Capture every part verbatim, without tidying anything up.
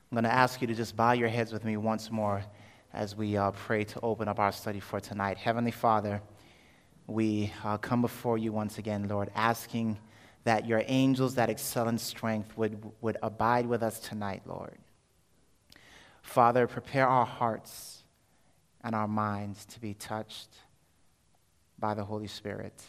I'm going to ask you to just bow your heads with me once more as we uh, pray to open up our study for tonight. Heavenly Father, we uh, come before you once again, Lord, asking that your angels that excel in strength would, would abide with us tonight, Lord. Father, prepare our hearts and our minds to be touched by the Holy Spirit.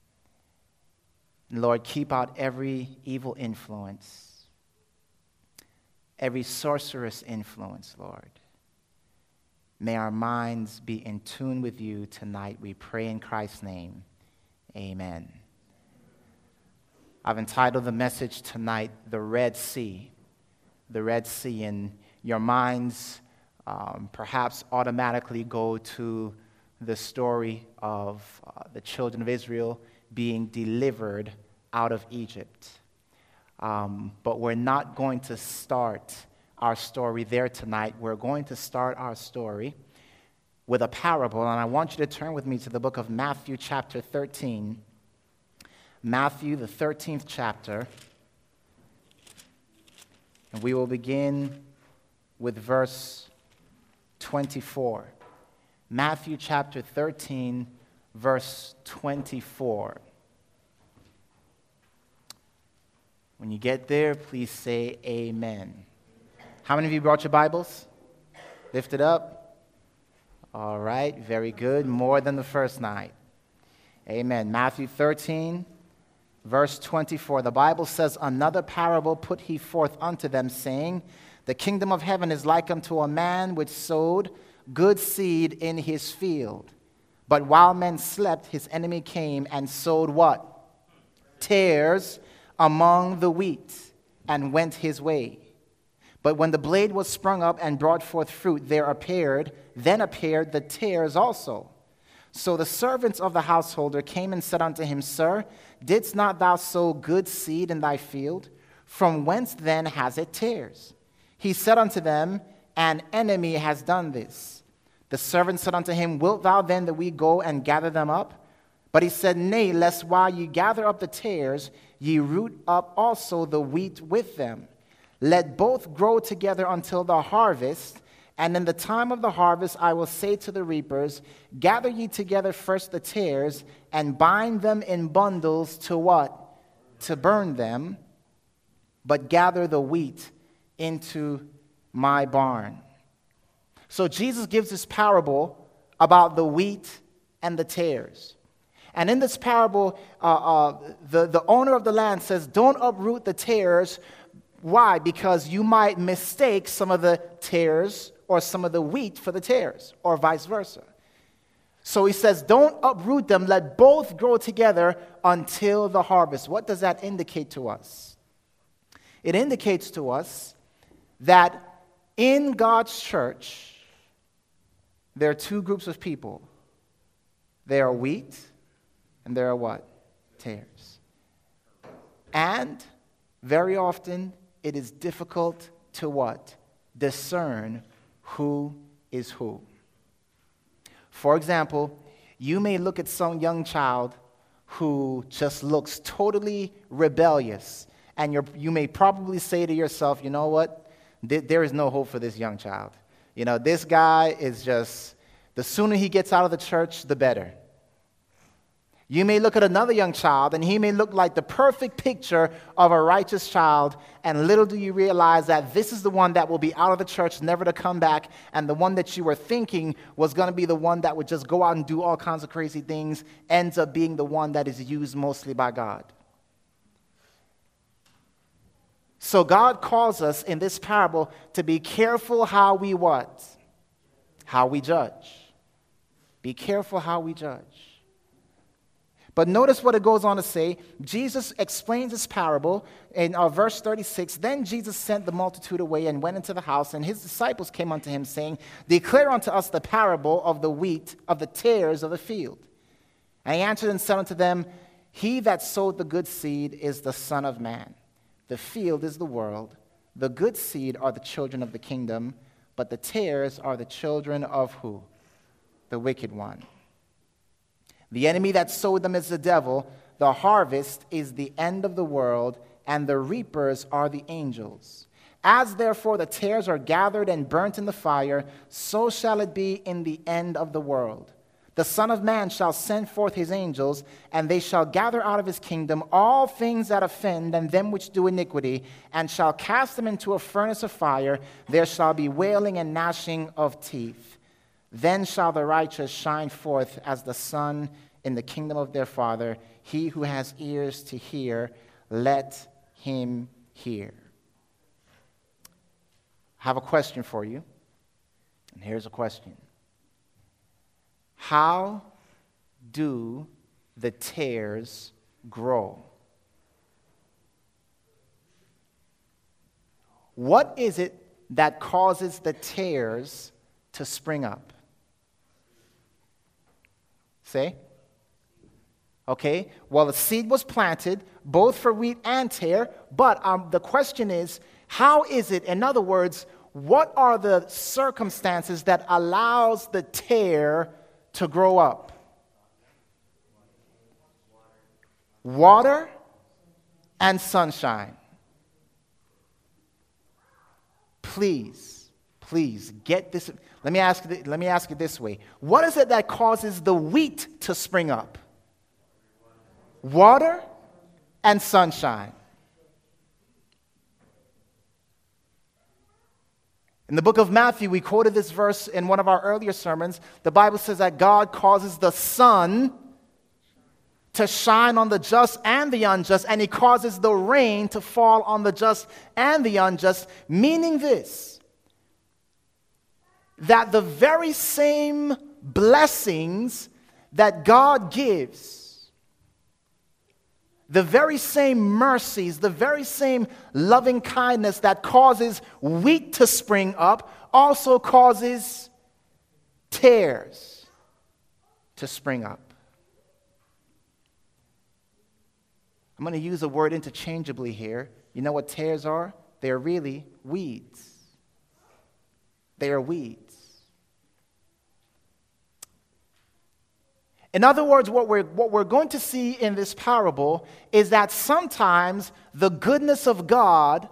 And Lord, keep out every evil influence, every sorcerous influence, Lord. May our minds be in tune with you tonight. We pray in Christ's name. Amen. I've entitled the message tonight, The Red Sea. The Red Sea. And your minds um, perhaps automatically go to the story of uh, the children of Israel being delivered out of Egypt. Um, but we're not going to start our story there tonight. We're going to start our story with a parable, and I want you to turn with me to the book of Matthew chapter thirteen. Matthew, the thirteenth chapter, and we will begin with verse twenty-four. Matthew chapter thirteen, verse twenty-four. When you get there, please say amen. How many of you brought your Bibles? Lift it up. All right, very good. More than the first night. Amen. Matthew thirteen, verse twenty-four. The Bible says, "Another parable put he forth unto them, saying, The kingdom of heaven is like unto a man which sowed good seed in his field. But while men slept, his enemy came and sowed" what? "Tares among the wheat, and went his way. But when the blade was sprung up and brought forth fruit, there appeared, then appeared the tares also. So the servants of the householder came and said unto him, Sir, didst not thou sow good seed in thy field? From whence then has it tares? He said unto them, An enemy has done this. The servant said unto him, Wilt thou then that we go and gather them up? But he said, Nay, lest while ye gather up the tares, ye root up also the wheat with them. Let both grow together until the harvest, and in the time of the harvest I will say to the reapers, Gather ye together first the tares, and bind them in bundles to what? To burn them, but gather the wheat into my barn." So Jesus gives this parable about the wheat and the tares. And in this parable, uh, uh, the, the owner of the land says, don't uproot the tares. Why? Because you might mistake some of the tares or some of the wheat for the tares, or vice versa. So he says, don't uproot them. Let both grow together until the harvest. What does that indicate to us? It indicates to us that in God's church, there are two groups of people. There are wheat, and there are what? Tares. And very often, it is difficult to what? Discern who is who. For example, you may look at some young child who just looks totally rebellious, and you're, you may probably say to yourself, you know what? There is no hope for this young child. You know, this guy is just, the sooner he gets out of the church, the better. You may look at another young child, and he may look like the perfect picture of a righteous child, and little do you realize that this is the one that will be out of the church, never to come back, and the one that you were thinking was going to be the one that would just go out and do all kinds of crazy things ends up being the one that is used mostly by God. So God calls us in this parable to be careful how we what? How we judge. Be careful how we judge. But notice what it goes on to say. Jesus explains this parable in uh, verse thirty-six. Then Jesus sent the multitude away and went into the house, and his disciples came unto him, saying, Declare unto us the parable of the wheat, of the tares of the field. And he answered and said unto them, He that sowed the good seed is the Son of Man. The field is the world. The good seed are the children of the kingdom, but the tares are the children of who? The wicked one. The enemy that sowed them is the devil. The harvest is the end of the world, and the reapers are the angels. As therefore the tares are gathered and burnt in the fire, so shall it be in the end of the world. The Son of Man shall send forth his angels, and they shall gather out of his kingdom all things that offend and them which do iniquity, and shall cast them into a furnace of fire. There shall be wailing and gnashing of teeth. Then shall the righteous shine forth as the sun in the kingdom of their Father. He who has ears to hear, let him hear. I have a question for you, and here's a question. How do the tares grow? What is it that causes the tares to spring up? Say? Okay, well, the seed was planted both for wheat and tare, but um, the question is, how is it, in other words, what are the circumstances that allows the tare to grow up? Water and sunshine. Please, please get this. Let me ask, let me ask it this way. What is it that causes the wheat to spring up? Water and sunshine. In the book of Matthew, we quoted this verse in one of our earlier sermons. The Bible says that God causes the sun to shine on the just and the unjust, and he causes the rain to fall on the just and the unjust, meaning this, that the very same blessings that God gives, the very same mercies, the very same loving kindness that causes wheat to spring up also causes tares to spring up. I'm going to use a word interchangeably here. You know what tares are? They are really weeds. They are weeds. In other words, what we're, what we're going to see in this parable is that sometimes the goodness of God,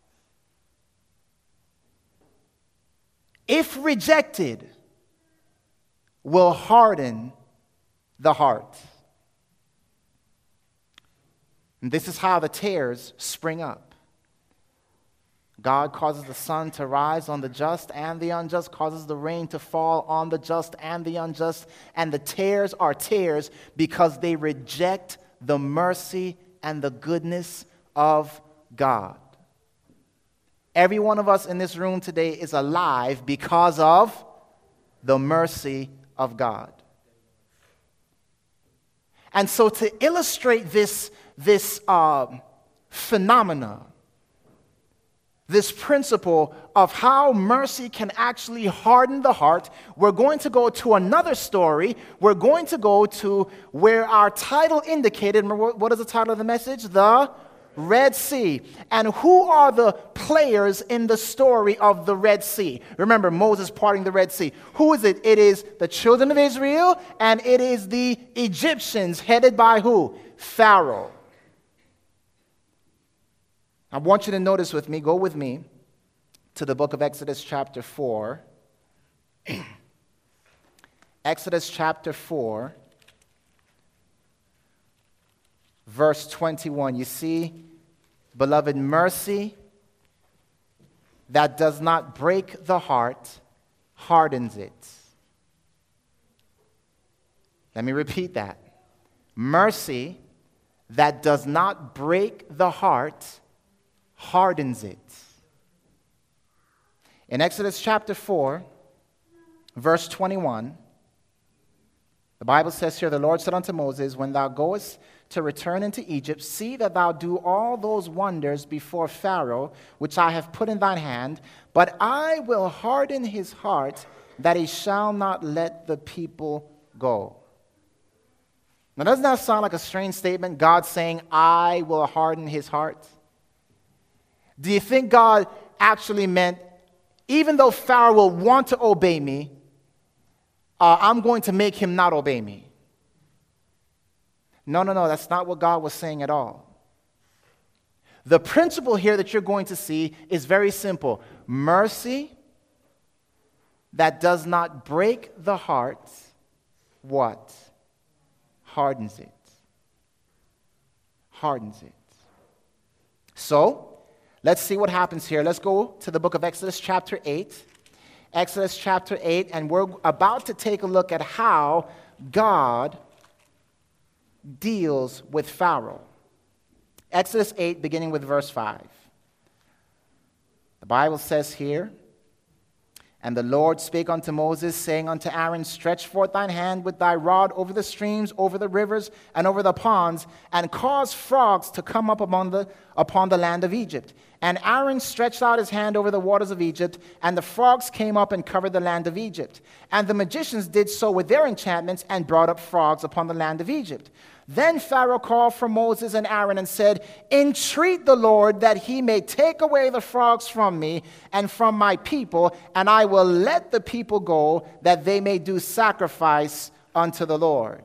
if rejected, will harden the heart. And this is how the tares spring up. God causes the sun to rise on the just and the unjust, causes the rain to fall on the just and the unjust, and the tares are tares because they reject the mercy and the goodness of God. Every one of us in this room today is alive because of the mercy of God. And so to illustrate this, this uh, phenomena, this principle of how mercy can actually harden the heart, we're going to go to another story. We're going to go to where our title indicated. What is the title of the message? The Red Sea. And who are the players in the story of the Red Sea? Remember, Moses parting the Red Sea. Who is it? It is the children of Israel, and it is the Egyptians, headed by who? Pharaoh. I want you to notice with me, go with me to the book of Exodus chapter four. Exodus chapter four, verse twenty-one. You see, beloved, mercy that does not break the heart hardens it. Let me repeat that. Mercy that does not break the heart hardens it. In Exodus chapter four, verse twenty-one, the Bible says here, the Lord said unto Moses, when thou goest to return into Egypt, see that thou do all those wonders before Pharaoh, which I have put in thine hand, but I will harden his heart, that he shall not let the people go. Now, doesn't that sound like a strange statement? God saying, I will harden his heart. Do you think God actually meant, even though Pharaoh will want to obey me, uh, I'm going to make him not obey me? No, no, no, that's not what God was saying at all. The principle here that you're going to see is very simple. Mercy that does not break the heart, what? Hardens it. Hardens it. So, let's see what happens here. Let's go to the book of Exodus chapter eight. Exodus chapter eight, and we're about to take a look at how God deals with Pharaoh. Exodus eight, beginning with verse five. The Bible says here, "And the Lord spake unto Moses, saying unto Aaron, Stretch forth thine hand with thy rod over the streams, over the rivers, and over the ponds, and cause frogs to come up among the, upon the land of Egypt. And Aaron stretched out his hand over the waters of Egypt, and the frogs came up and covered the land of Egypt. And the magicians did so with their enchantments, and brought up frogs upon the land of Egypt. Then Pharaoh called for Moses and Aaron and said, Entreat the Lord that he may take away the frogs from me and from my people, and I will let the people go, that they may do sacrifice unto the Lord."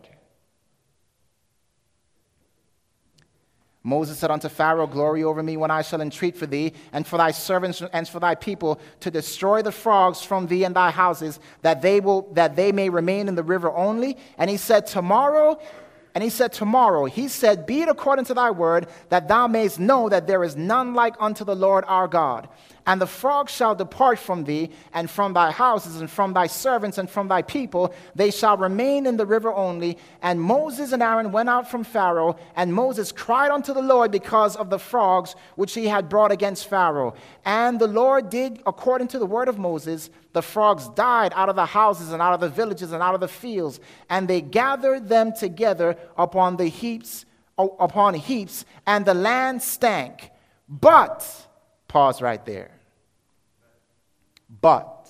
Moses said unto Pharaoh, Glory over me when I shall entreat for thee, and for thy servants and for thy people, to destroy the frogs from thee and thy houses, that they will that they may remain in the river only. And he said, Tomorrow, and he said, Tomorrow, he said, Be it according to thy word, that thou mayest know that there is none like unto the Lord our God. And the frogs shall depart from thee, and from thy houses, and from thy servants, and from thy people. They shall remain in the river only. And Moses and Aaron went out from Pharaoh, and Moses cried unto the Lord because of the frogs which he had brought against Pharaoh. And the Lord did according to the word of Moses. The frogs died out of the houses, and out of the villages, and out of the fields. And they gathered them together upon the heaps, upon heaps, and the land stank. But, pause right there. But,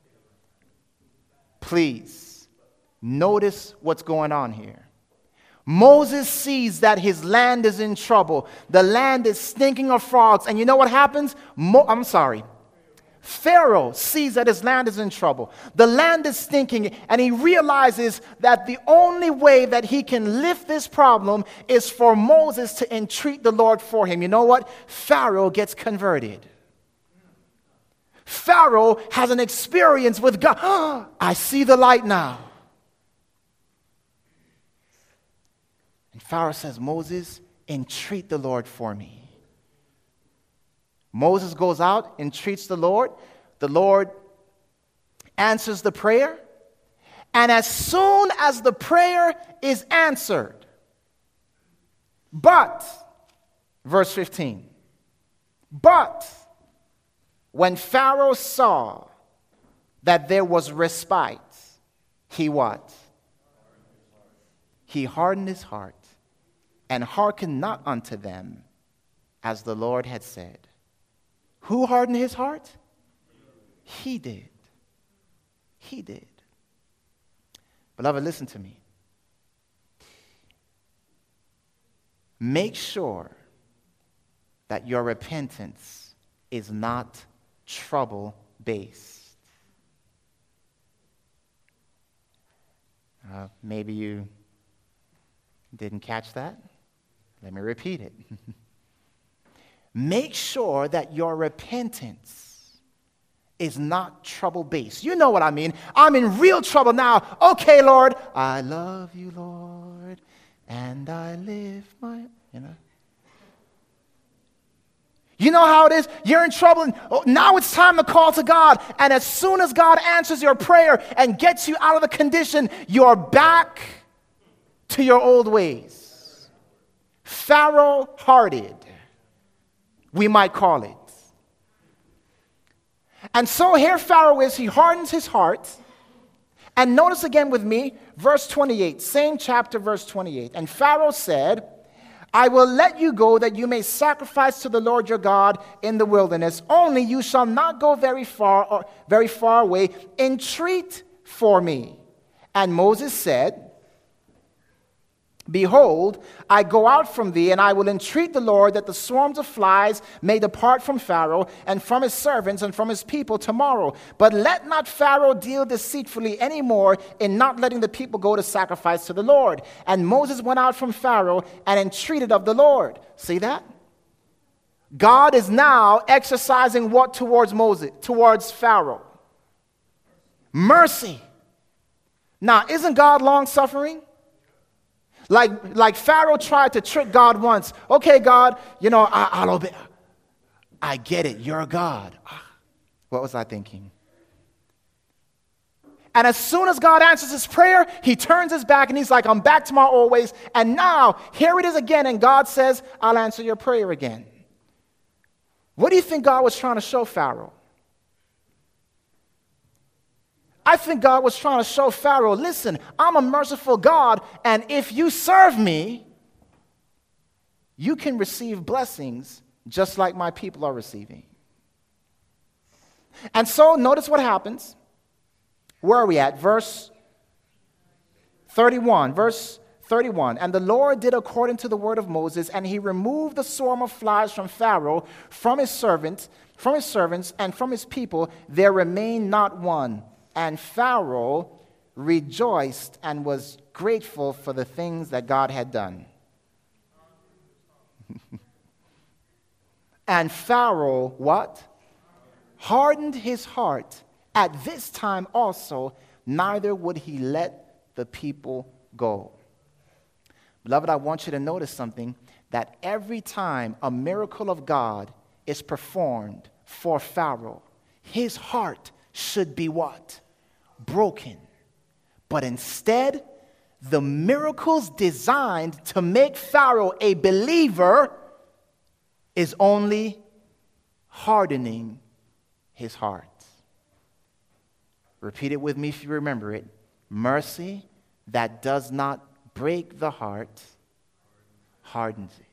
please, notice what's going on here. Moses sees that his land is in trouble. The land is stinking of frogs. And you know what happens? Mo- I'm sorry. Pharaoh sees that his land is in trouble. The land is stinking, and he realizes that the only way that he can lift this problem is for Moses to entreat the Lord for him. You know what? Pharaoh gets converted. Pharaoh has an experience with God. Oh, I see the light now. And Pharaoh says, Moses, entreat the Lord for me. Moses goes out, entreats the Lord. The Lord answers the prayer. And as soon as the prayer is answered, but, verse fifteen, but when Pharaoh saw that there was respite, he what? He hardened his heart and hearkened not unto them, as the Lord had said. Who hardened his heart? He did. He did. Beloved, listen to me. Make sure that your repentance is not trouble-based. Uh, maybe you didn't catch that. Let me repeat it. Make sure that your repentance is not trouble-based. You know what I mean. I'm in real trouble now. Okay, Lord, I love you, Lord, and I live my, you know. You know how it is? You're in trouble, and oh, now it's time to call to God. And as soon as God answers your prayer and gets you out of the condition, you're back to your old ways. Pharaoh-hearted, we might call it. And so here Pharaoh is, he hardens his heart. And notice again with me, verse twenty-eight, same chapter, verse twenty-eight. And Pharaoh said, I will let you go that you may sacrifice to the Lord your God in the wilderness. Only you shall not go very far or very far away. Entreat for me. And Moses said, Behold, I go out from thee, and I will entreat the Lord that the swarms of flies may depart from Pharaoh and from his servants and from his people tomorrow. But let not Pharaoh deal deceitfully any more in not letting the people go to sacrifice to the Lord. And Moses went out from Pharaoh and entreated of the Lord. See that? God is now exercising what towards Moses? Towards Pharaoh. Mercy. Now, isn't God long-suffering? Like, like Pharaoh tried to trick God once. Okay, God, you know, I, I'll obey. I get it. You're God. What was I thinking? And as soon as God answers his prayer, he turns his back and he's like, I'm back to my old ways. And now, here it is again. And God says, I'll answer your prayer again. What do you think God was trying to show Pharaoh? I think God was trying to show Pharaoh, listen, I'm a merciful God, and if you serve me, you can receive blessings just like my people are receiving. And so notice what happens. Where are we at? Verse thirty-one. Verse thirty-one. And the Lord did according to the word of Moses, and he removed the swarm of flies from Pharaoh, from his servants, from his servants, and from his people. There remained not one. And Pharaoh rejoiced and was grateful for the things that God had done. And Pharaoh, what? Hardened his heart at this time also, neither would he let the people go. Beloved, I want you to notice something, that every time a miracle of God is performed for Pharaoh, his heart should be what? Broken. But instead, the miracles designed to make Pharaoh a believer is only hardening his heart. Repeat it with me if you remember it. Mercy that does not break the heart hardens it.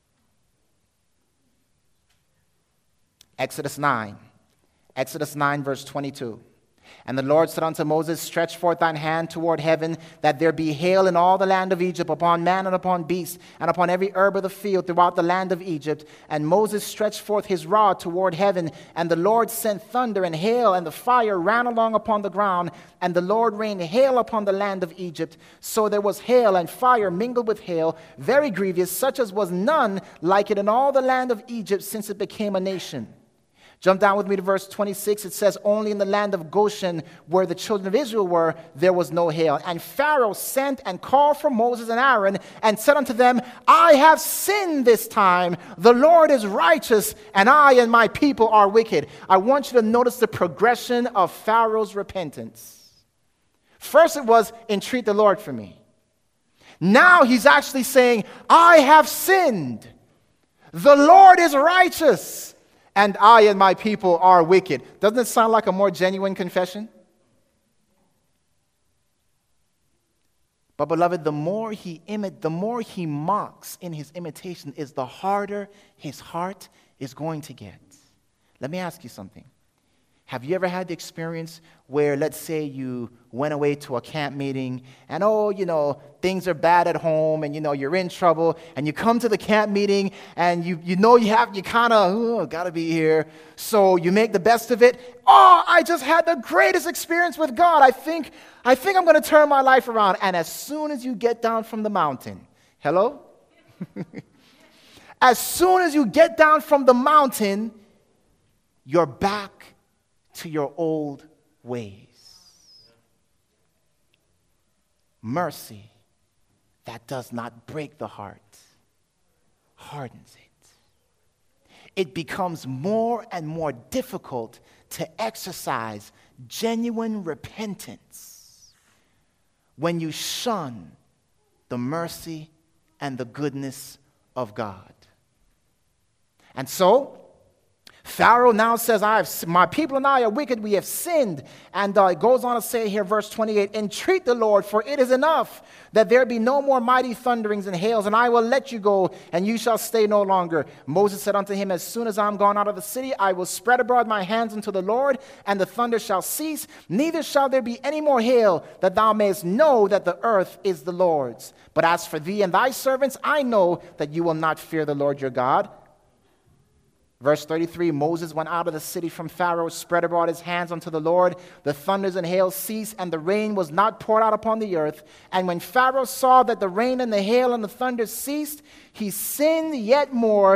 Exodus nine. Exodus nine, verse twenty-two. And the Lord said unto Moses, stretch forth thine hand toward heaven, that there be hail in all the land of Egypt, upon man and upon beast, and upon every herb of the field throughout the land of Egypt. And Moses stretched forth his rod toward heaven, and the Lord sent thunder and hail, and the fire ran along upon the ground, and the Lord rained hail upon the land of Egypt. So there was hail and fire mingled with hail, very grievous, such as was none like it in all the land of Egypt since it became a nation. Jump down with me to verse twenty-six. It says, only in the land of Goshen, where the children of Israel were, there was no hail. And Pharaoh sent and called for Moses and Aaron and said unto them, I have sinned this time. The Lord is righteous, and I and my people are wicked. I want you to notice the progression of Pharaoh's repentance. First it was, entreat the Lord for me. Now he's actually saying, I have sinned. The Lord is righteous, and I and my people are wicked. Doesn't it sound like a more genuine confession? But beloved, the more he imi- the more he mocks in his imitation is the harder his heart is going to get. Let me ask you something. Have you ever had the experience where, let's say, you went away to a camp meeting and, oh, you know, things are bad at home and, you know, you're in trouble, and you come to the camp meeting and you, you know you have, you kind of, oh, got to be here. So you make the best of it. Oh, I just had the greatest experience with God. I think, I think I'm going to turn my life around. And as soon as you get down from the mountain, hello? As soon as you get down from the mountain, you're back to your old ways. Mercy that does not break the heart hardens it. It becomes more and more difficult to exercise genuine repentance when you shun the mercy and the goodness of God. And so, Pharaoh now says, I have, my people and I are wicked, we have sinned. And uh, it goes on to say here, verse twenty-eight, entreat the Lord, for it is enough that there be no more mighty thunderings and hails, and I will let you go, and you shall stay no longer. Moses said unto him, as soon as I am gone out of the city, I will spread abroad my hands unto the Lord, and the thunder shall cease, neither shall there be any more hail, that thou mayest know that the earth is the Lord's. But as for thee and thy servants, I know that you will not fear the Lord your God. Verse thirty-three, Moses went out of the city from Pharaoh, spread abroad his hands unto the Lord. The thunders and hail ceased, and the rain was not poured out upon the earth. And when Pharaoh saw that the rain and the hail and the thunders ceased, he sinned yet more,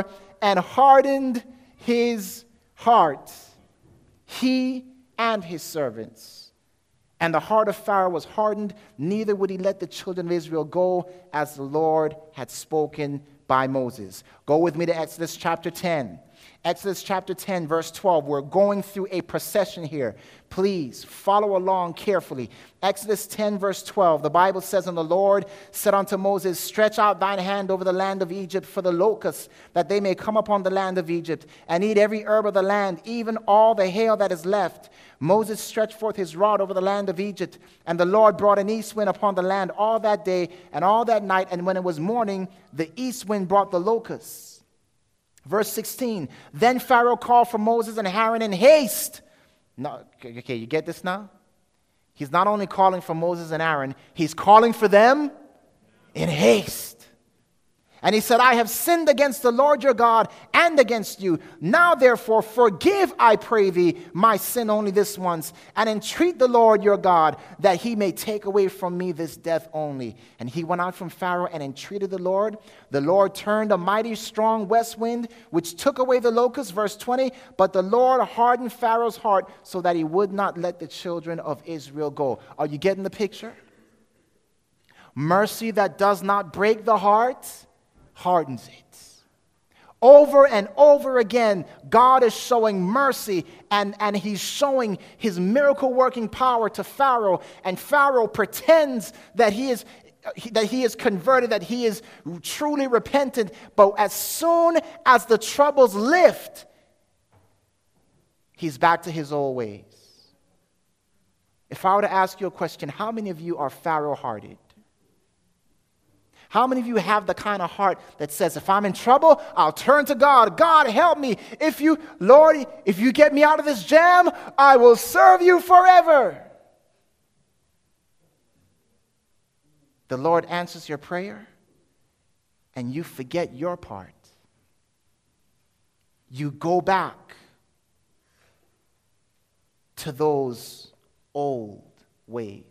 and hardened his heart, he and his servants. And the heart of Pharaoh was hardened, neither would he let the children of Israel go, as the Lord had spoken by Moses. Go with me to Exodus chapter ten. Exodus chapter ten, verse twelve. We're going through a procession here. Please follow along carefully. Exodus ten, verse twelve. The Bible says, "And the Lord said unto Moses, Stretch out thine hand over the land of Egypt for the locusts, that they may come upon the land of Egypt, and eat every herb of the land, even all the hail that is left. Moses stretched forth his rod over the land of Egypt, and the Lord brought an east wind upon the land all that day and all that night, and when it was morning, the east wind brought the locusts." Verse sixteen, "Then Pharaoh called for Moses and Aaron in haste." No, okay, you get this now? He's not only calling for Moses and Aaron, he's calling for them in haste. And he said, "I have sinned against the Lord your God and against you. Now therefore forgive, I pray thee, my sin only this once, and entreat the Lord your God that he may take away from me this death only." And he went out from Pharaoh and entreated the Lord. The Lord turned a mighty strong west wind, which took away the locusts. Verse twenty, "But the Lord hardened Pharaoh's heart so that he would not let the children of Israel go." Are you getting the picture? Mercy that does not break the heart hardens it. Over and over again, God is showing mercy, and, and he's showing his miracle-working power to Pharaoh, and Pharaoh pretends that he is that he is converted, that he is truly repentant, but as soon as the troubles lift, he's back to his old ways. If I were to ask you a question, how many of you are Pharaoh-hearted? How many of you have the kind of heart that says, if I'm in trouble, I'll turn to God. God, help me. If you, Lord, if you get me out of this jam, I will serve you forever. The Lord answers your prayer, and you forget your part. You go back to those old ways.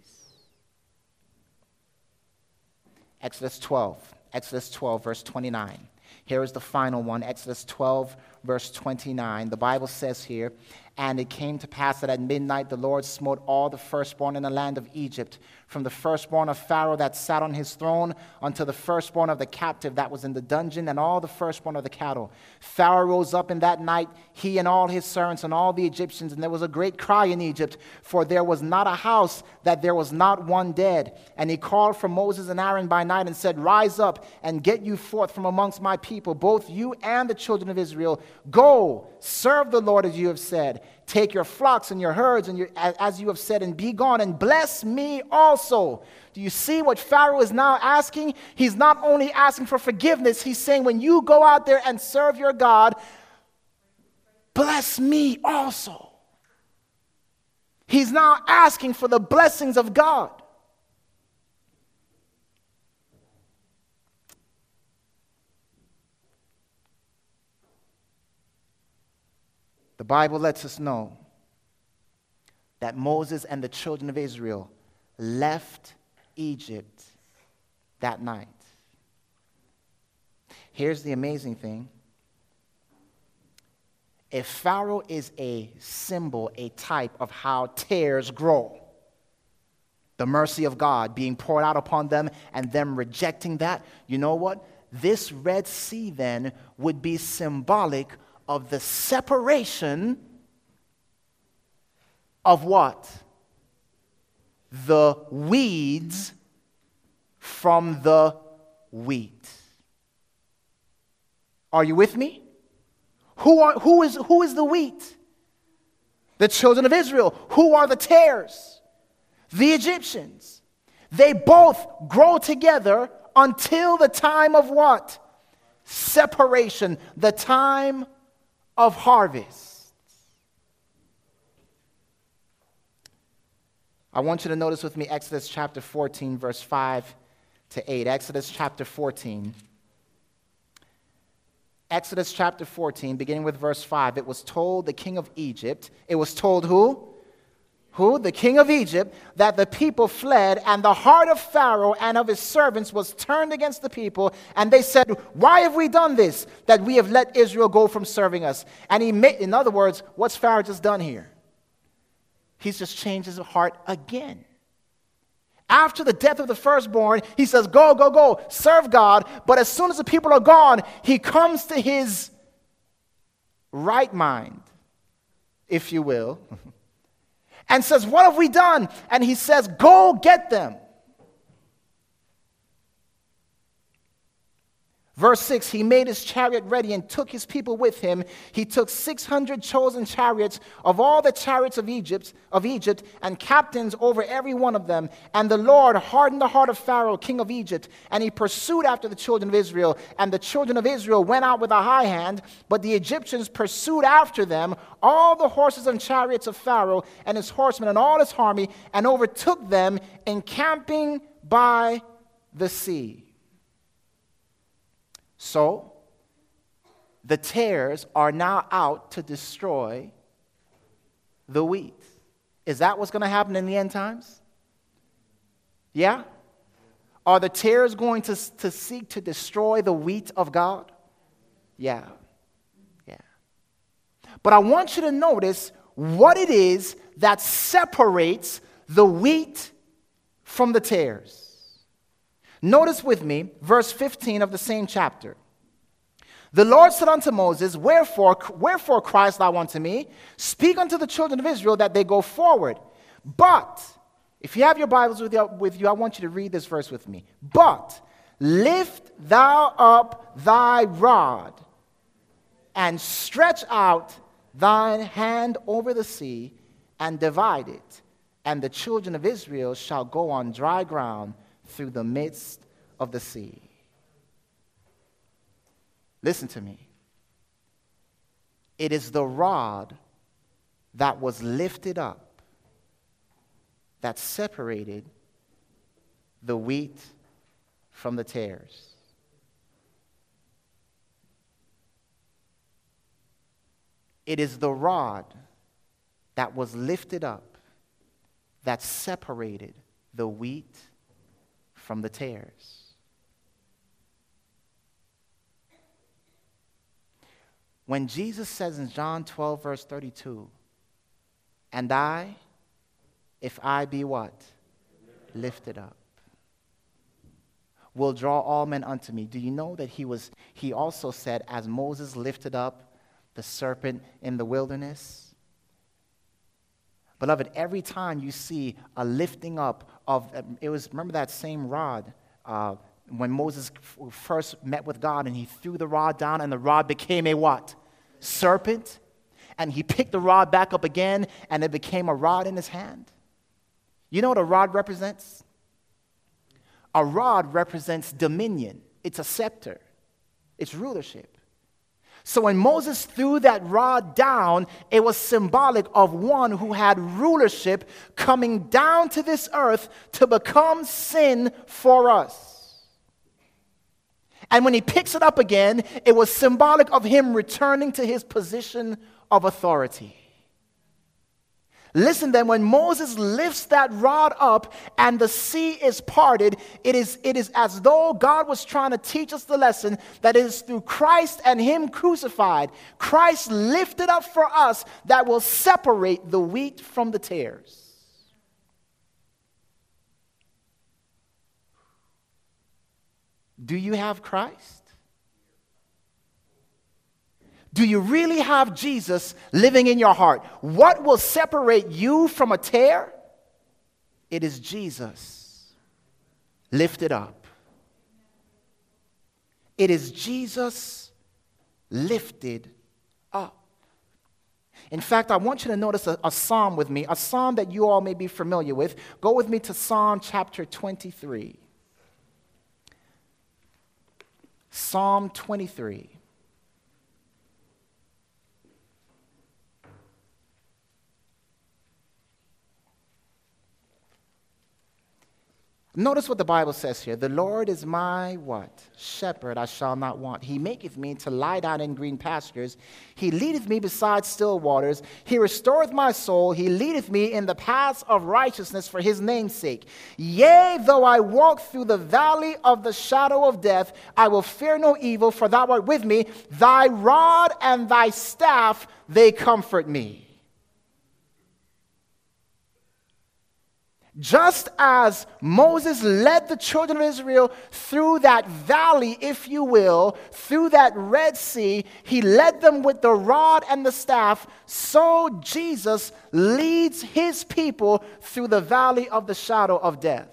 Exodus twelve, Exodus twelve, verse twenty-nine. Here is the final one, Exodus twelve, verse twenty-nine. The Bible says here, "And it came to pass that at midnight the Lord smote all the firstborn in the land of Egypt, from the firstborn of Pharaoh that sat on his throne unto the firstborn of the captive that was in the dungeon, and all the firstborn of the cattle. Pharaoh rose up in that night, he and all his servants and all the Egyptians, and there was a great cry in Egypt, for there was not a house that there was not one dead. And he called for Moses and Aaron by night and said, Rise up and get you forth from amongst my people, both you and the children of Israel. Go, serve the Lord as you have said. Take your flocks and your herds, and your, as you have said, and be gone, and bless me also." Do you see what Pharaoh is now asking? He's not only asking for forgiveness, he's saying, when you go out there and serve your God, bless me also. He's now asking for the blessings of God. The Bible lets us know that Moses and the children of Israel left Egypt that night. Here's the amazing thing. If Pharaoh is a symbol, a type of how tares grow, the mercy of God being poured out upon them and them rejecting that, you know what? This Red Sea then would be symbolic of the separation of what? The weeds from the wheat. Are you with me? Who are, who is, who is the wheat? The children of Israel. Who are the tares? The Egyptians. They both grow together until the time of what? Separation. The time of harvest. I want you to notice with me Exodus chapter fourteen, verse five to eight. Exodus chapter fourteen. Exodus chapter fourteen, beginning with verse five. It was told the king of Egypt. It was told who? who? The king of Egypt, that the people fled, and the heart of Pharaoh and of his servants was turned against the people, and they said, why have we done this, that we have let Israel go from serving us? And he made, in other words, what's Pharaoh just done here? He's just changed his heart again. After the death of the firstborn, he says, go, go, go, serve God. But as soon as the people are gone, he comes to his right mind, if you will, and says, what have we done? And he says, go get them. Verse six, he made his chariot ready and took his people with him. He took six hundred chosen chariots of all the chariots of Egypt, of Egypt, and captains over every one of them. And the Lord hardened the heart of Pharaoh, king of Egypt, and he pursued after the children of Israel. And the children of Israel went out with a high hand, but the Egyptians pursued after them all the horses and chariots of Pharaoh and his horsemen and all his army, and overtook them, encamping by the sea. So, the tares are now out to destroy the wheat. Is that what's going to happen in the end times? Yeah? Are the tares going to, to seek to destroy the wheat of God? Yeah. Yeah. But I want you to notice what it is that separates the wheat from the tares. Notice with me verse fifteen of the same chapter. The Lord said unto Moses, Wherefore, wherefore criest thou unto me? Speak unto the children of Israel that they go forward. But, if you have your Bibles with you, with you, I want you to read this verse with me. But, lift thou up thy rod, and stretch out thine hand over the sea, and divide it, and the children of Israel shall go on dry ground through the midst of the sea. Listen to me. It is the rod that was lifted up that separated the wheat from the tares. It is the rod that was lifted up that separated the wheat from the tares. When Jesus says in John twelve, verse thirty-two, and I, if I be what? Lifted up, will draw all men unto me. Do you know that he was, he also said, as Moses lifted up the serpent in the wilderness? Beloved, every time you see a lifting up of, it was, remember that same rod, uh, when Moses first met with God and he threw the rod down and the rod became a what? Serpent. And he picked the rod back up again and it became a rod in his hand. You know what a rod represents? A rod represents dominion. It's a scepter. It's rulership. So when Moses threw that rod down, it was symbolic of one who had rulership coming down to this earth to become sin for us. And when he picks it up again, it was symbolic of him returning to his position of authority. Listen then, when Moses lifts that rod up and the sea is parted, it is, it is as though God was trying to teach us the lesson that it is through Christ and him crucified, Christ lifted up for us, that will separate the wheat from the tares. Do you have Christ? Do you really have Jesus living in your heart? What will separate you from a tare? It is Jesus lifted up. It is Jesus lifted up. In fact, I want you to notice a, a psalm with me, a psalm that you all may be familiar with. Go with me to Psalm chapter twenty-three. Psalm twenty-three. Notice what the Bible says here. The Lord is my what? Shepherd, I shall not want. He maketh me to lie down in green pastures. He leadeth me beside still waters. He restoreth my soul. He leadeth me in the paths of righteousness for his name's sake. Yea, though I walk through the valley of the shadow of death, I will fear no evil, for thou art with me. Thy rod and thy staff, they comfort me. Just as Moses led the children of Israel through that valley, if you will, through that Red Sea, he led them with the rod and the staff, so Jesus leads his people through the valley of the shadow of death.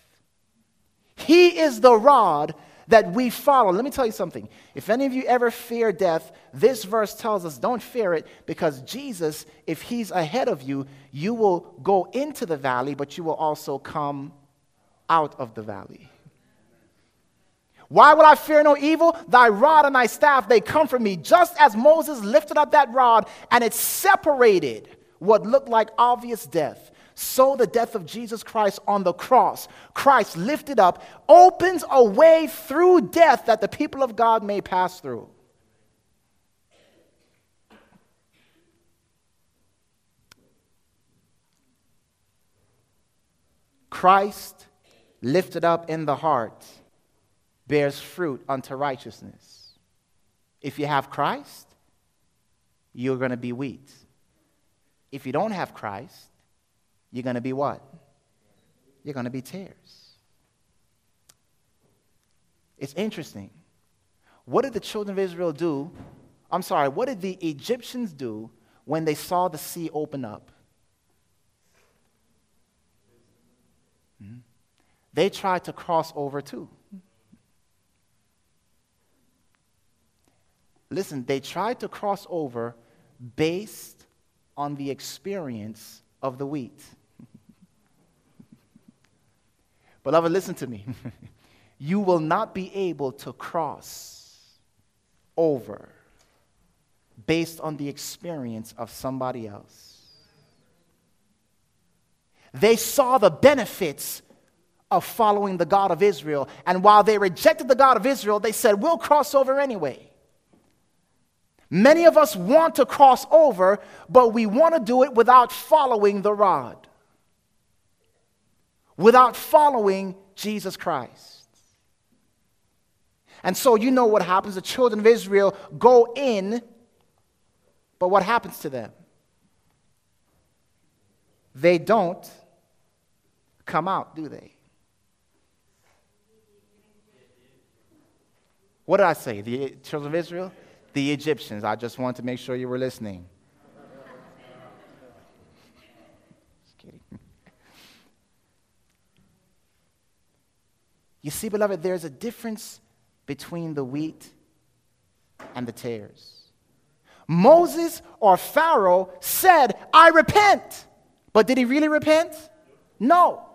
He is the rod that we follow. Let me tell you something. If any of you ever fear death, this verse tells us don't fear it, because Jesus, if he's ahead of you, you will go into the valley, but you will also come out of the valley. Why will I fear no evil? Thy rod and thy staff, they comfort me. Just as Moses lifted up that rod and it separated what looked like obvious death, so the death of Jesus Christ on the cross, Christ lifted up, opens a way through death that the people of God may pass through. Christ lifted up in the heart bears fruit unto righteousness. If you have Christ, you're going to be wheat. If you don't have Christ, you're going to be what? You're going to be tares. It's interesting. What did the children of Israel do? I'm sorry, what did the Egyptians do when they saw the sea open up? Hmm? They tried to cross over too. Listen, they tried to cross over based on the experience of the wheat. Beloved, listen to me. You will not be able to cross over based on the experience of somebody else. They saw the benefits of following the God of Israel, and while they rejected the God of Israel, they said, we'll cross over anyway. Many of us want to cross over, but we want to do it without following the rod, without following Jesus Christ. And so you know what happens. The children of Israel go in, but what happens to them? They don't come out, do they? What did I say? The children of Israel? The Egyptians. I just wanted to make sure you were listening. Just kidding. You see, beloved, there's a difference between the wheat and the tares. Moses or Pharaoh said, I repent. But did he really repent? No.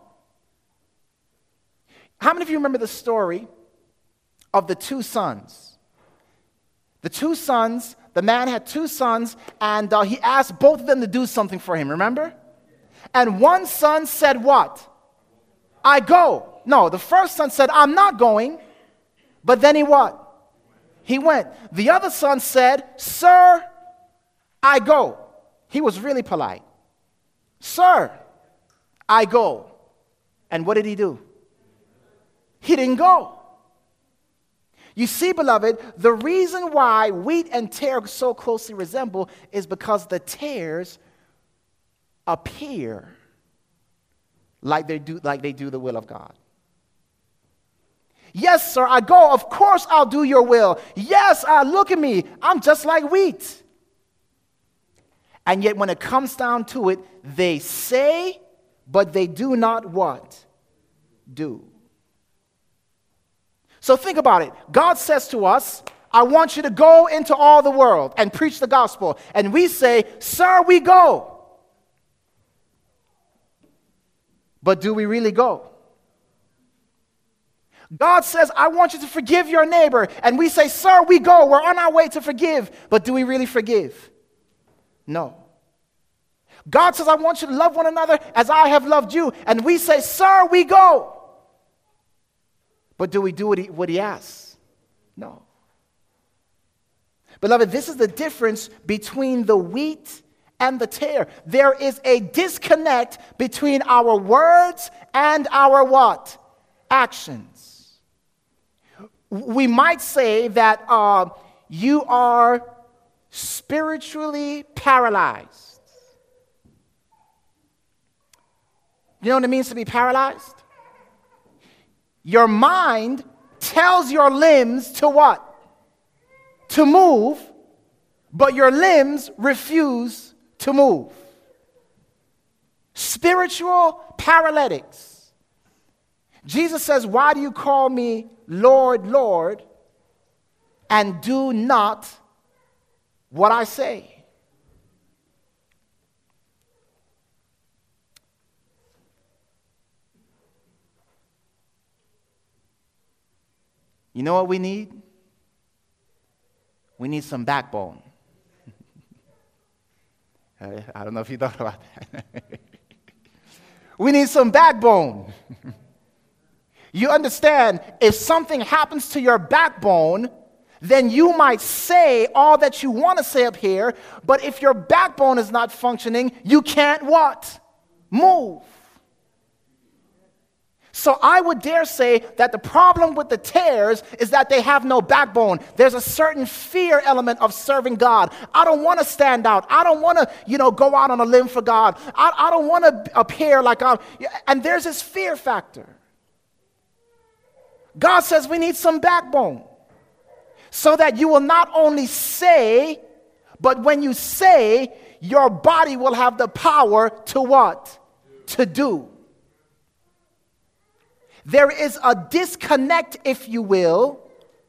How many of you remember the story of the two sons? The two sons, the man had two sons, and uh, he asked both of them to do something for him, remember? And one son said what? I go. No, the first son said, I'm not going. But then he what? He went. The other son said, Sir, I go. He was really polite. Sir, I go. And what did he do? He didn't go. You see, beloved, the reason why wheat and tare so closely resemble is because the tares appear like they do, like they do the will of God. Yes, sir, I go. Of course I'll do your will. Yes, uh, look at me. I'm just like wheat. And yet when it comes down to it, they say, but they do not what? Do. So think about it. God says to us, I want you to go into all the world and preach the gospel. And we say, sir, we go. But do we really go? God says, I want you to forgive your neighbor. And we say, sir, we go. We're on our way to forgive. But do we really forgive? No. God says, I want you to love one another as I have loved you. And we say, sir, we go. But do we do what he, what he asks? No. Beloved, this is the difference between the wheat and the tare. There is a disconnect between our words and our what? Actions. We might say that uh, you are spiritually paralyzed. You know what it means to be paralyzed? Your mind tells your limbs to what? To move, but your limbs refuse to move. Spiritual paralytics. Jesus says, why do you call me Lord, Lord, and do not what I say? You know what we need? We need some backbone. I don't know if you thought about that. We need some backbone. You understand, if something happens to your backbone, then you might say all that you want to say up here, but if your backbone is not functioning, you can't what? Move. So I would dare say that the problem with the tares is that they have no backbone. There's a certain fear element of serving God. I don't want to stand out. I don't want to, you know, go out on a limb for God. I, I don't want to appear like I'm, and there's this fear factor. God says we need some backbone so that you will not only say, but when you say, your body will have the power to what? To do. There is a disconnect, if you will,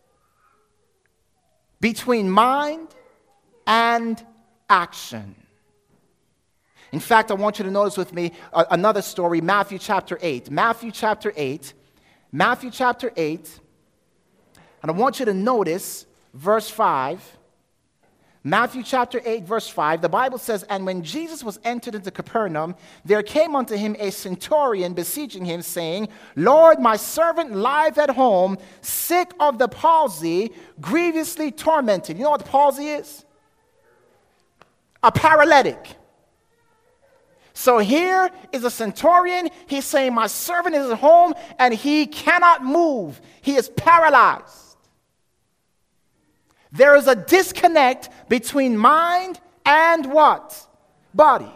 between mind and action. In fact, I want you to notice with me uh, another story, Matthew chapter eight. Matthew chapter eight. Matthew chapter eight. And I want you to notice verse five. Matthew chapter eight, verse five, the Bible says, and when Jesus was entered into Capernaum, there came unto him a centurion beseeching him, saying, Lord, my servant lieth at home, sick of the palsy, grievously tormented. You know what the palsy is? A paralytic. So here is a centurion. He's saying, my servant is at home, and he cannot move. He is paralyzed. There is a disconnect between mind and what? Body.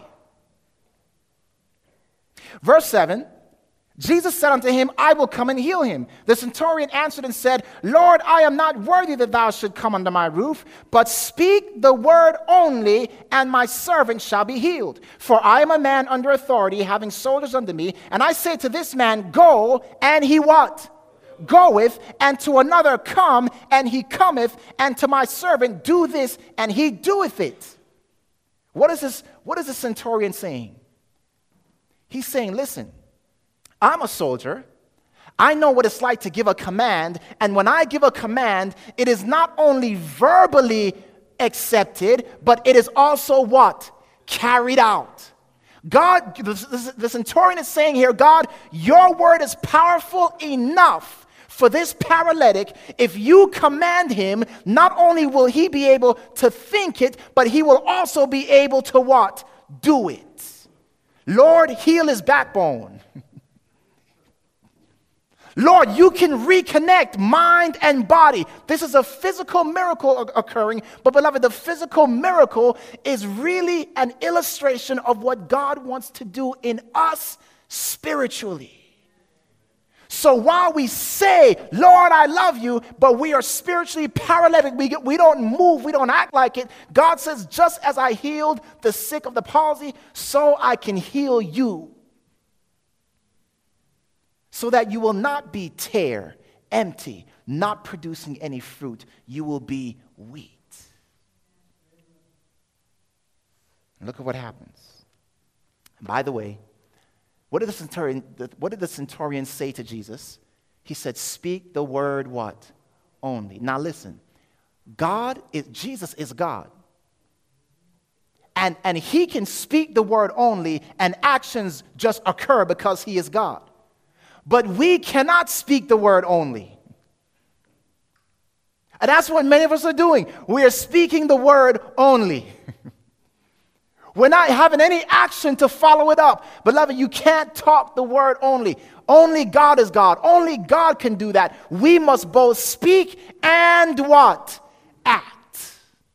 Verse seven, Jesus said unto him, I will come and heal him. The centurion answered and said, Lord, I am not worthy that thou should come under my roof, but speak the word only, and my servant shall be healed. For I am a man under authority, having soldiers under me, and I say to this man, go, and he what? Goeth, and to another come, and he cometh, and to my servant do this, and he doeth it. What is this? What is the centurion saying? He's saying, listen, I'm a soldier. I know what it's like to give a command, and when I give a command, it is not only verbally accepted, but it is also what? Carried out. God, the, the centurion is saying here, God, your word is powerful enough for this paralytic. If you command him, not only will he be able to think it, but he will also be able to what? Do it. Lord, heal his backbone. Lord, you can reconnect mind and body. This is a physical miracle occurring, but beloved, the physical miracle is really an illustration of what God wants to do in us spiritually. So while we say, Lord, I love you, but we are spiritually paralytic, we, get, we don't move, we don't act like it, God says, just as I healed the sick of the palsy, so I can heal you. So that you will not be tare, empty, not producing any fruit. You will be wheat. And look at what happens. And by the way, what did the centurion, what did the centurion say to Jesus? He said, speak the word what? Only. Now listen, God is, Jesus is God. And, and he can speak the word only and actions just occur because he is God. But we cannot speak the word only. And that's what many of us are doing. We are speaking the word only. We're not having any action to follow it up. Beloved, you can't talk the word only. Only God is God. Only God can do that. We must both speak and what? Act.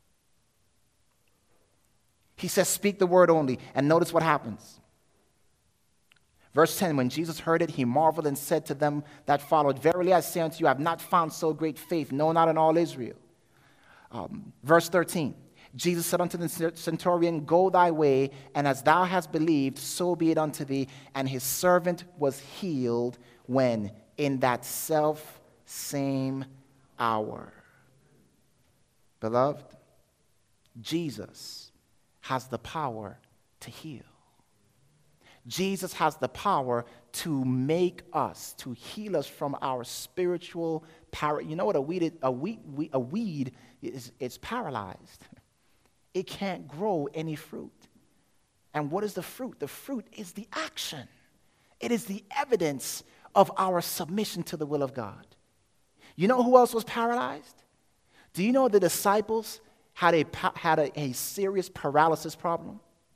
He says, speak the word only. And notice what happens. Verse ten, when Jesus heard it, he marveled and said to them that followed, verily I say unto you, I have not found so great faith, no, not in all Israel. Um, verse thirteen, Jesus said unto the centurion, go thy way, and as thou hast believed, so be it unto thee. And his servant was healed when? In that self same hour. Beloved, Jesus has the power to heal. Jesus has the power to make us, to heal us from our spiritual power. You know what a weed, a weed, a weed is? It's paralyzed. It can't grow any fruit. And what is the fruit? The fruit is the action. It is the evidence of our submission to the will of God. You know who else was paralyzed? Do you know the disciples had a, had a, a serious paralysis problem?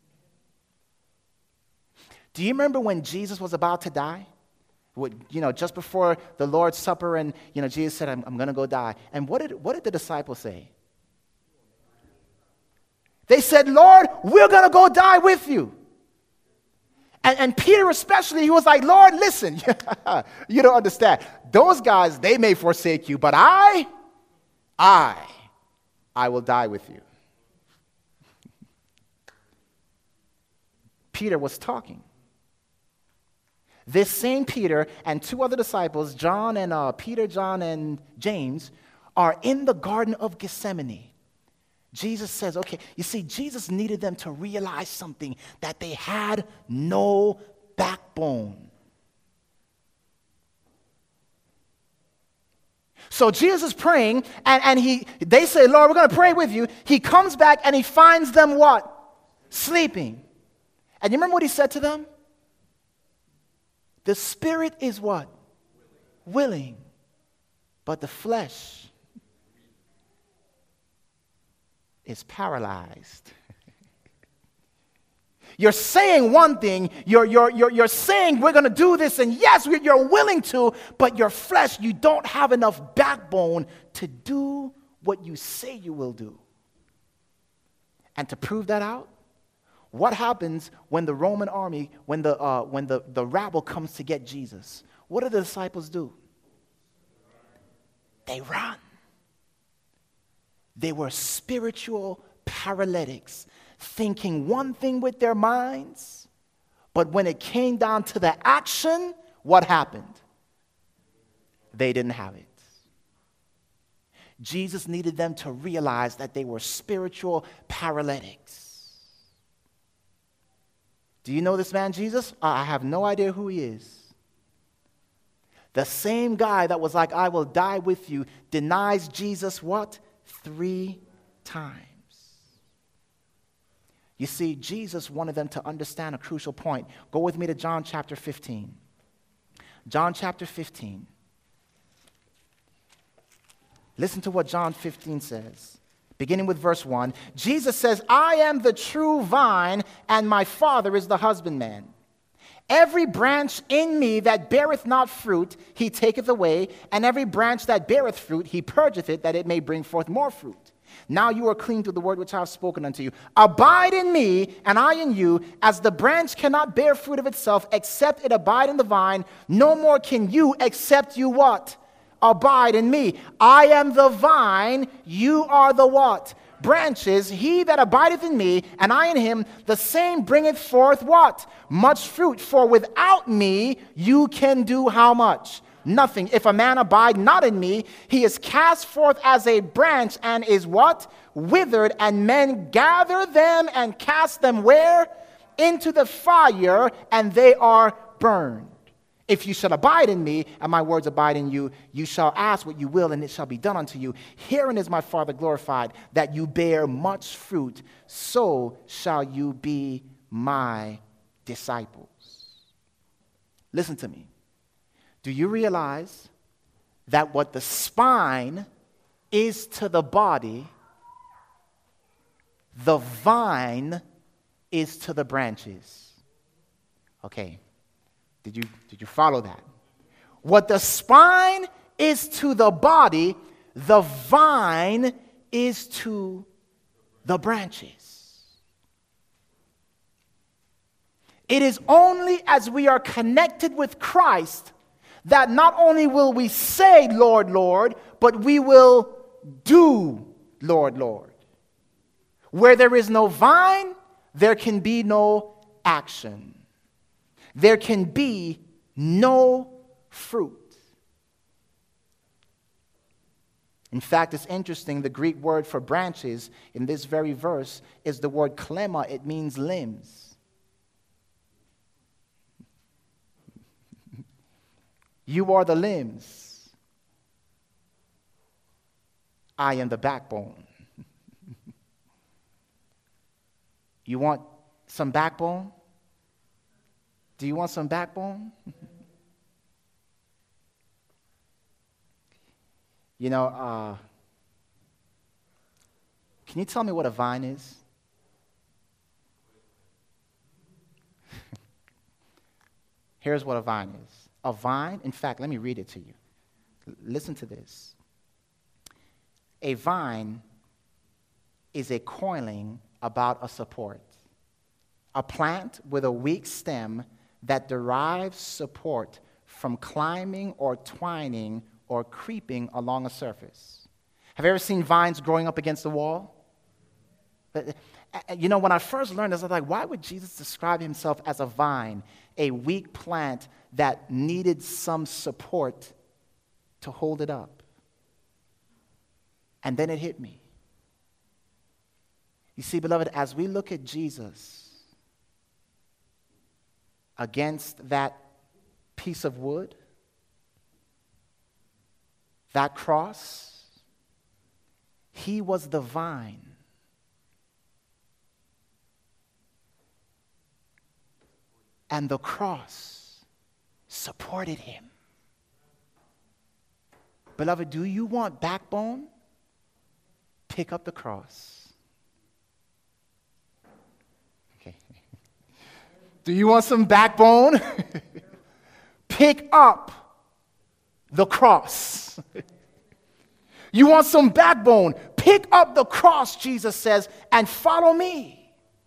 Do you remember when Jesus was about to die? What, you know, just before the Lord's Supper, and you know, Jesus said, I'm, I'm going to go die. And what did, what did the disciples say? They said, Lord, we're going to go die with you. And, and Peter especially, he was like, Lord, listen, you don't understand. Those guys, they may forsake you, but I, I, I will die with you. Peter was talking. This same Peter and two other disciples, John and uh, Peter, John and James, are in the Garden of Gethsemane. Jesus says, okay, you see, Jesus needed them to realize something, that they had no backbone. So Jesus is praying, and, and he, they say, Lord, we're going to pray with you. He comes back, and he finds them what? Sleeping. And you remember what he said to them? The spirit is what? Willing. But the flesh is paralyzed. You're saying one thing, you're, you're, you're, you're saying we're going to do this, and yes, you're willing to, but your flesh, you don't have enough backbone to do what you say you will do. And to prove that out, what happens when the Roman army, when the, uh, when the, the rabble comes to get Jesus? What do the disciples do? They run. They were spiritual paralytics, thinking one thing with their minds, but when it came down to the action, what happened? They didn't have it. Jesus needed them to realize that they were spiritual paralytics. Do you know this man, Jesus? I have no idea who he is. The same guy that was like, I will die with you, denies Jesus what? Three times. You see, Jesus wanted them to understand a crucial point. Go with me to John chapter fifteen. John chapter fifteen. Listen to what John fifteen says. Beginning with verse one, Jesus says, I am the true vine, and my Father is the husbandman. Every branch in me that beareth not fruit, he taketh away, and every branch that beareth fruit, he purgeth it, that it may bring forth more fruit. Now you are clean through the word which I have spoken unto you. Abide in me, and I in you, as the branch cannot bear fruit of itself, except it abide in the vine, no more can you, except you what? Abide in me. I am the vine, you are the what? Branches. He that abideth in me, and I in him, the same bringeth forth what? Much fruit. For without me, you can do how much? Nothing. If a man abide not in me, he is cast forth as a branch and is what? Withered, and men gather them and cast them where? Into the fire, and they are burned. If you shall abide in me, and my words abide in you, you shall ask what you will, and it shall be done unto you. Herein is my Father glorified, that you bear much fruit, so shall you be my disciples. Listen to me. Do you realize that what the spine is to the body, the vine is to the branches? Okay. Did you, did you follow that? What the spine is to the body, the vine is to the branches. It is only as we are connected with Christ that not only will we say, Lord, Lord, but we will do, Lord, Lord. Where there is no vine, there can be no action. There can be no fruit. In fact, it's interesting, the Greek word for branches in this very verse is the word klema. It means limbs. You are the limbs. I am the backbone. You want some backbone? Do you want some backbone? You know, uh, can you tell me what a vine is? Here's what a vine is. A vine, in fact, let me read it to you. L- listen to this. A vine is a coiling about a support, a plant with a weak stem that derives support from climbing or twining or creeping along a surface. Have you ever seen vines growing up against the wall? You know, when I first learned this, I was like, why would Jesus describe himself as a vine, a weak plant that needed some support to hold it up? And then it hit me. You see, beloved, as we look at Jesus against that piece of wood, that cross, he was the vine. And the cross supported him. Beloved, do you want backbone? Pick up the cross. Okay. Do you want some backbone? Pick up the cross. You want some backbone? Pick up the cross, Jesus says, and follow me.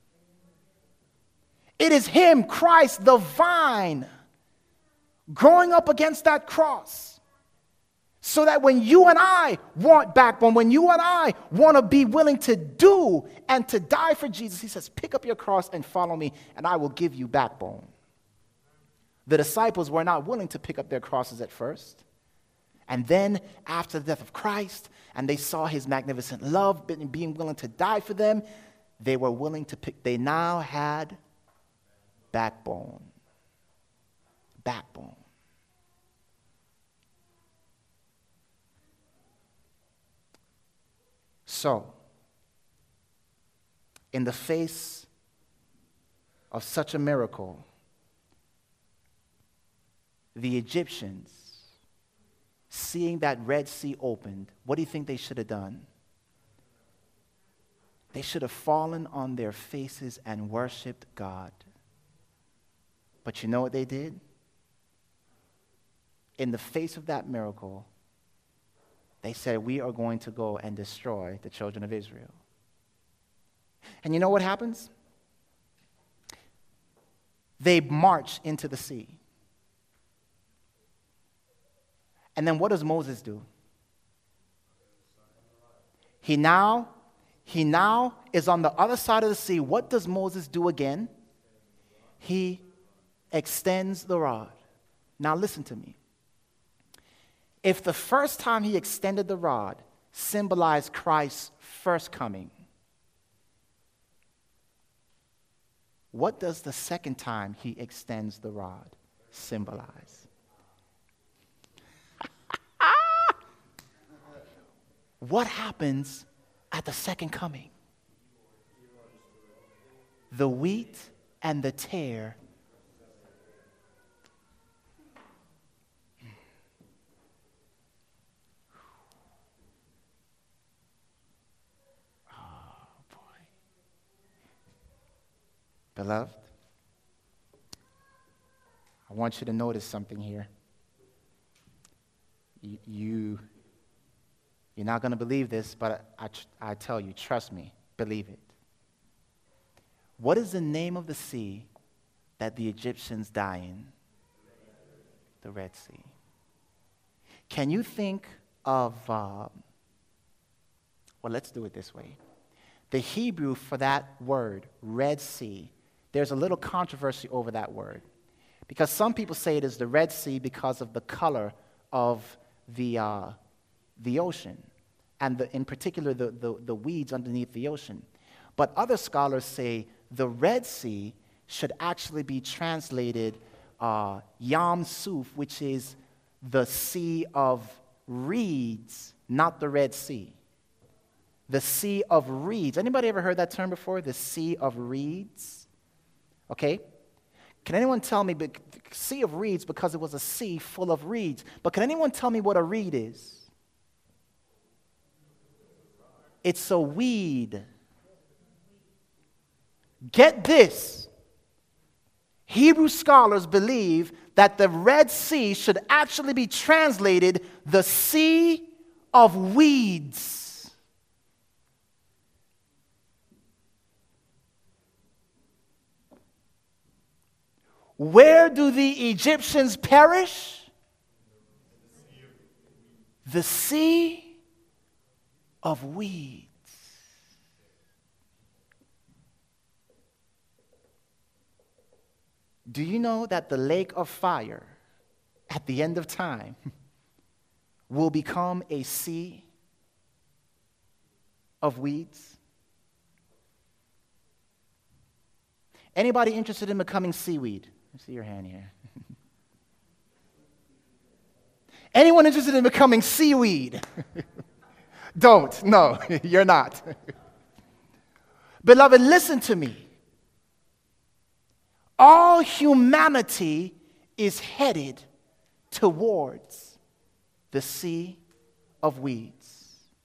It is him, Christ, the vine, growing up against that cross. So that when you and I want backbone, when you and I want to be willing to do and to die for Jesus, he says, pick up your cross and follow me, and I will give you backbone. The disciples were not willing to pick up their crosses at first. And then, after the death of Christ, and they saw his magnificent love, being willing to die for them, they were willing to pick, they now had backbone. Backbone. So, in the face of such a miracle, the Egyptians, seeing that Red Sea opened, what do you think they should have done? They should have fallen on their faces and worshiped God. But you know what they did? In the face of that miracle, they said, we are going to go and destroy the children of Israel. And you know what happens? They march into the sea. And then what does Moses do? He now, he now is on the other side of the sea. What does Moses do again? He extends the rod. Now listen to me. If the first time he extended the rod symbolized Christ's first coming, what does the second time he extends the rod symbolize? What happens at the second coming? The wheat and the tare. Beloved, I want you to notice something here. You, you you're not going to believe this, but I, I tell you, trust me, believe it. What is the name of the sea that the Egyptians die in? The Red Sea. Can you think of, uh, well, let's do it this way. The Hebrew for that word, Red Sea, there's a little controversy over that word. Because some people say it is the Red Sea because of the color of the, uh, the ocean, and the, in particular the, the, the weeds underneath the ocean. But other scholars say the Red Sea should actually be translated uh, Yam Suf, which is the Sea of Reeds, not the Red Sea. The Sea of Reeds. Anybody ever heard that term before? The Sea of Reeds? Okay. Can anyone tell me, the Sea of Reeds, because it was a sea full of reeds, but can anyone tell me what a reed is? It's a weed. Get this. Hebrew scholars believe that the Red Sea should actually be translated the Sea of Weeds. Where do the Egyptians perish? The Sea of Weeds. Do you know that the lake of fire at the end of time will become a sea of weeds? Anybody interested in becoming seaweed? I see your hand here. Anyone interested in becoming seaweed? Don't. No, you're not. Beloved, listen to me. All humanity is headed towards the sea of weeds.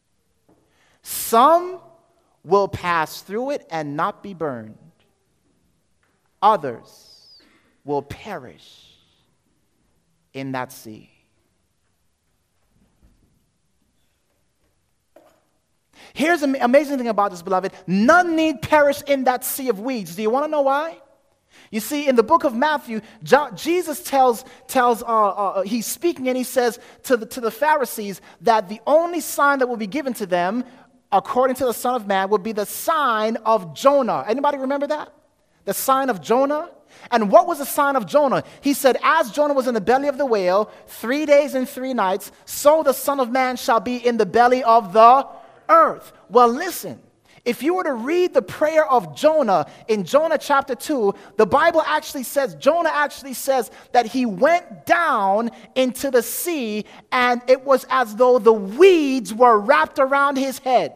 Some will pass through it and not be burned. Others will perish in that sea. Here's the amazing thing about this, beloved. None need perish in that sea of weeds. Do you want to know why? You see, in the book of Matthew, Jesus tells, tells uh, uh, he's speaking and he says to the, to the Pharisees that the only sign that will be given to them, according to the Son of Man, will be the sign of Jonah. Anybody remember that? The sign of Jonah? And what was the sign of Jonah? He said, as Jonah was in the belly of the whale, three days and three nights, so the Son of Man shall be in the belly of the earth. Well, listen. If you were to read the prayer of Jonah in Jonah chapter two, the Bible actually says, Jonah actually says that he went down into the sea and it was as though the weeds were wrapped around his head.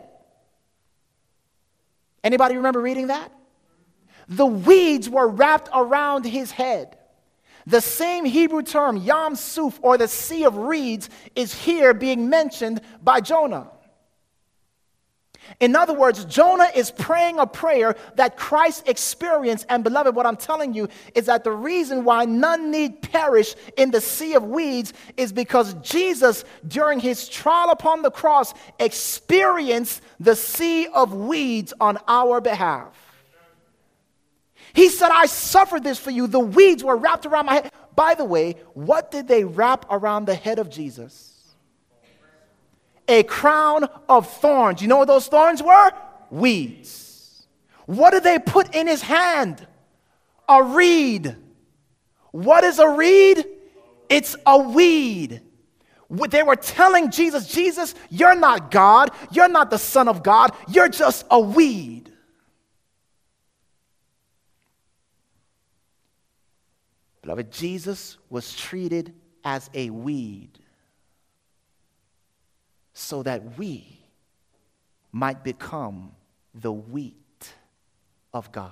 Anybody remember reading that? The weeds were wrapped around his head. The same Hebrew term, Yam Suf, or the Sea of Reeds, is here being mentioned by Jonah. In other words, Jonah is praying a prayer that Christ experienced. And beloved, what I'm telling you is that the reason why none need perish in the sea of weeds is because Jesus, during his trial upon the cross, experienced the sea of weeds on our behalf. He said, I suffered this for you. The weeds were wrapped around my head. By the way, what did they wrap around the head of Jesus? A crown of thorns. You know what those thorns were? Weeds. What did they put in his hand? A reed. What is a reed? It's a weed. They were telling Jesus, Jesus, you're not God. You're not the Son of God. You're just a weed. Beloved, Jesus was treated as a weed so that we might become the wheat of God.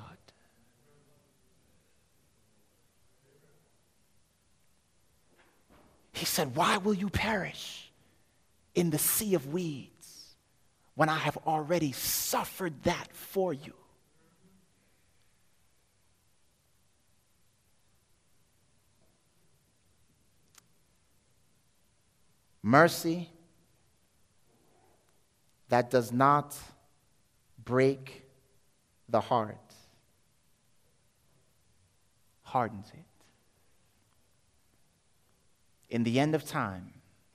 He said, why will you perish in the sea of weeds when I have already suffered that for you? Mercy that does not break the heart, hardens it. In the end of time,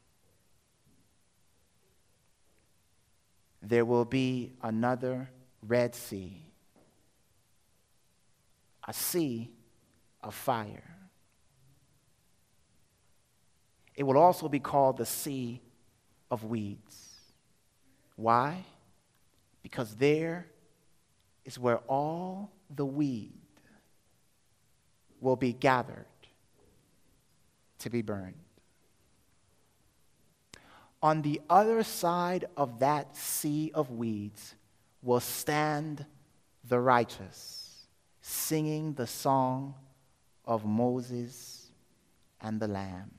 there will be another Red Sea, a sea of fire. It will also be called the Sea of Weeds. Why? Because there is where all the weed will be gathered to be burned. On the other side of that sea of weeds will stand the righteous, singing the song of Moses and the Lamb.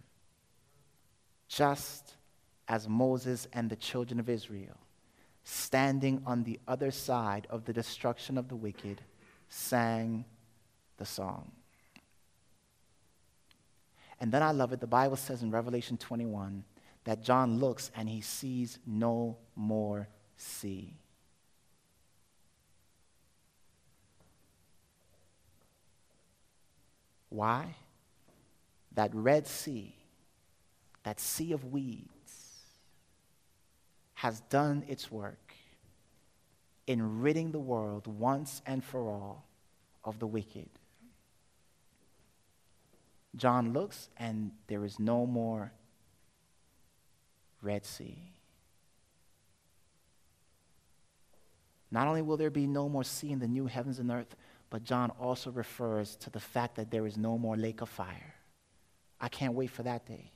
Just as Moses and the children of Israel, standing on the other side of the destruction of the wicked, sang the song. And then I love it. The Bible says in Revelation twenty-one that John looks and he sees no more sea. Why? That Red Sea, that sea of weeds, has done its work in ridding the world once and for all of the wicked. John looks and there is no more Red Sea. Not only will there be no more sea in the new heavens and earth, but John also refers to the fact that there is no more lake of fire. I can't wait for that day.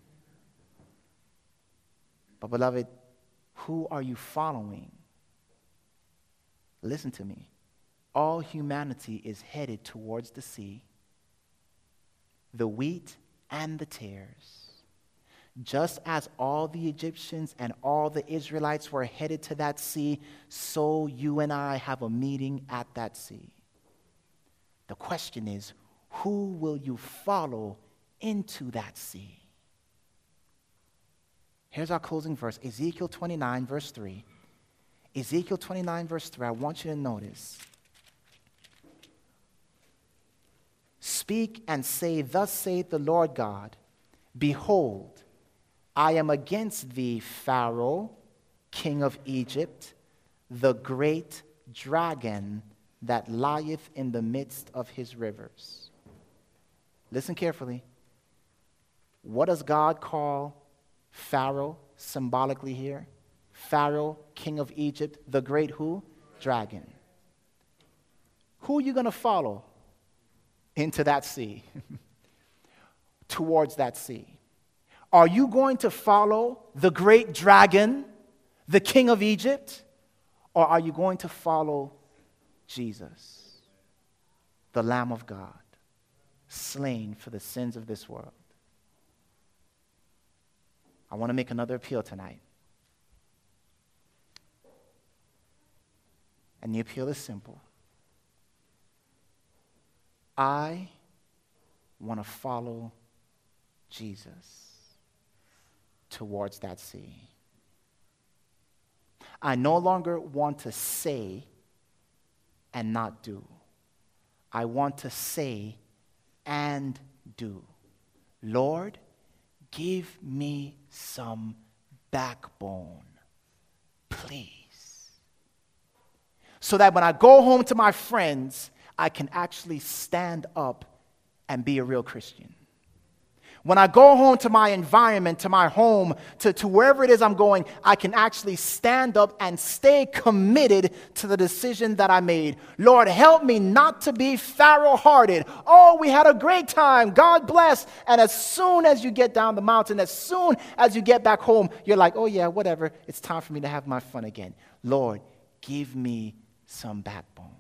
But beloved, who are you following? Listen to me. All humanity is headed towards the sea, the wheat and the tares. Just as all the Egyptians and all the Israelites were headed to that sea, so you and I have a meeting at that sea. The question is, who will you follow into that sea? Here's our closing verse, Ezekiel twenty-nine, verse three. Ezekiel twenty-nine, verse three, I want you to notice. Speak and say, thus saith the Lord God, behold, I am against thee, Pharaoh, king of Egypt, the great dragon that lieth in the midst of his rivers. Listen carefully. What does God call Pharaoh symbolically here? Pharaoh, king of Egypt, the great who? Dragon. Who are you going to follow into that sea? Towards that sea. Are you going to follow the great dragon, the king of Egypt? Or are you going to follow Jesus, the Lamb of God, slain for the sins of this world? I want to make another appeal tonight. And the appeal is simple. I want to follow Jesus towards that sea. I no longer want to say and not do. I want to say and do. Lord, give me some backbone, please. So that when I go home to my friends, I can actually stand up and be a real Christian. When I go home to my environment, to my home, to, to wherever it is I'm going, I can actually stand up and stay committed to the decision that I made. Lord, help me not to be Pharaoh-hearted. Oh, we had a great time. God bless. And as soon as you get down the mountain, as soon as you get back home, you're like, oh yeah, whatever. It's time for me to have my fun again. Lord, give me some backbone.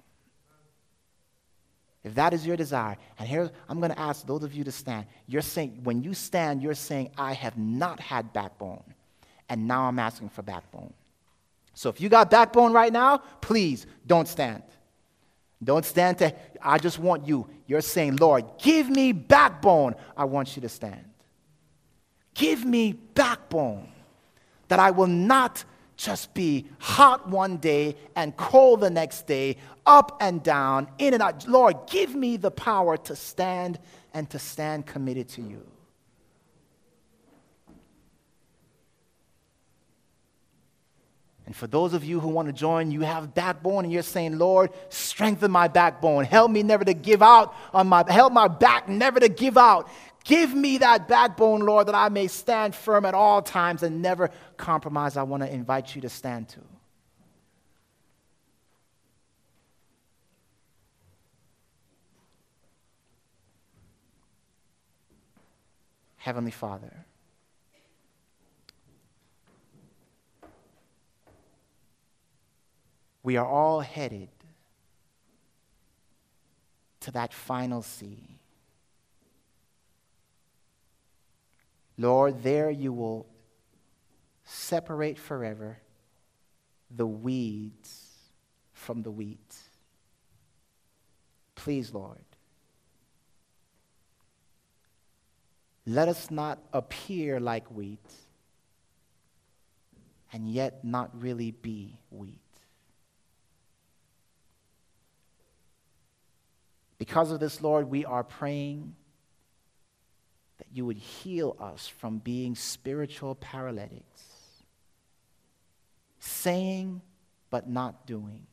If that is your desire, and here I'm going to ask those of you to stand. You're saying, when you stand, you're saying, I have not had backbone, and now I'm asking for backbone. So if you got backbone right now, please don't stand. Don't stand to, I just want you. You're saying, Lord, give me backbone. I want you to stand. give me backbone, that I will not just be hot one day and cold the next day, up and down, in and out. Lord, give me the power to stand and to stand committed to you. And for those of you who want to join, you have backbone and you're saying, Lord, strengthen my backbone. Help me never to give out on my, help my back never to give out. Give me that backbone, Lord, that I may stand firm at all times and never compromise. I want to invite you to stand to. Heavenly Father, we are all headed to that final sea. Lord, there you will separate forever the weeds from the wheat. Please, Lord, let us not appear like wheat and yet not really be wheat. Because of this, Lord, we are praying that you would heal us from being spiritual paralytics, saying but not doing.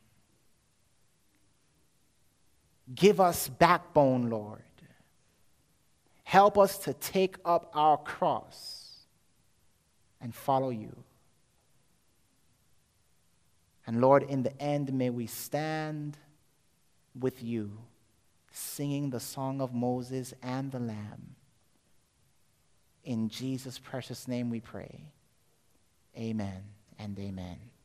Give us backbone, Lord. Help us to take up our cross and follow you. And Lord, in the end, may we stand with you, singing the song of Moses and the Lamb. In Jesus' precious name we pray. Amen and amen.